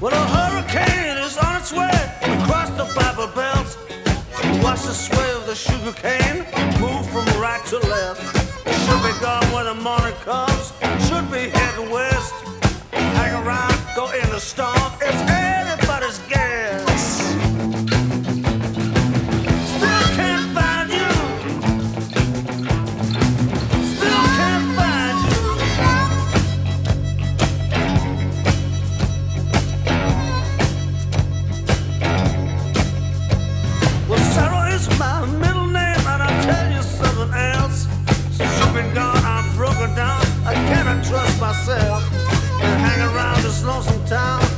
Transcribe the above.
Well, a hurricane is on its way across the Bible Belt. Watch the sway of the sugar cane move from right to left. Should be gone when the morning comes. Should be heading west. Hang around, go in the storm. It's anybody's guess. Still can't find you. Still can't find you. Well, Sarah is my middle name, and I'll tell you something else. Since you've been gone, I'm broken down. I cannot trust myself. And hang around this lonesome town.